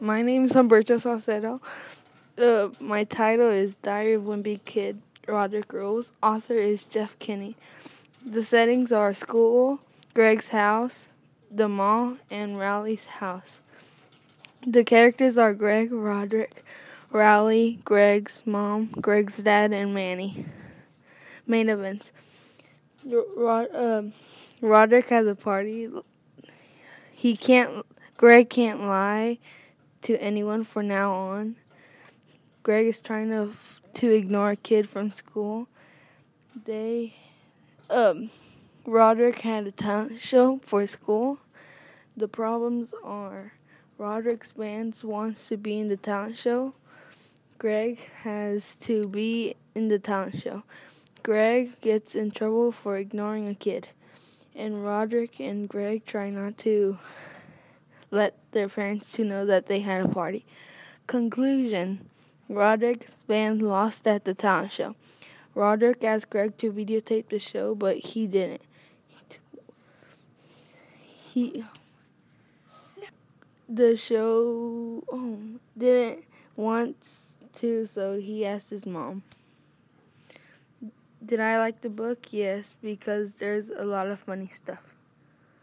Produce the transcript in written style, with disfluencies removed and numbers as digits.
My name is Humberto Salcedo. My title is Diary of Wimpy Kid, Roderick Rose. Author is Jeff Kinney. The settings are school, Greg's house, the mall, and Rowley's house. The characters are Greg, Roderick, Rowley, Greg's mom, Greg's dad, and Manny. Main events. Roderick has a party. Greg can't lie to anyone from now on. Greg is trying to ignore a kid from school. Roderick had a talent show for school. The problems are Roderick's band wants to be in the talent show. Greg has to be in the talent show. Greg gets in trouble for ignoring a kid. And Roderick and Greg try not to let their parents to know that they had a party. Conclusion. Roderick's band lost at the talent show. Roderick asked Greg to videotape the show, but he didn't. The show didn't want to, so he asked his mom. Did I like the book? Yes, because there's a lot of funny stuff.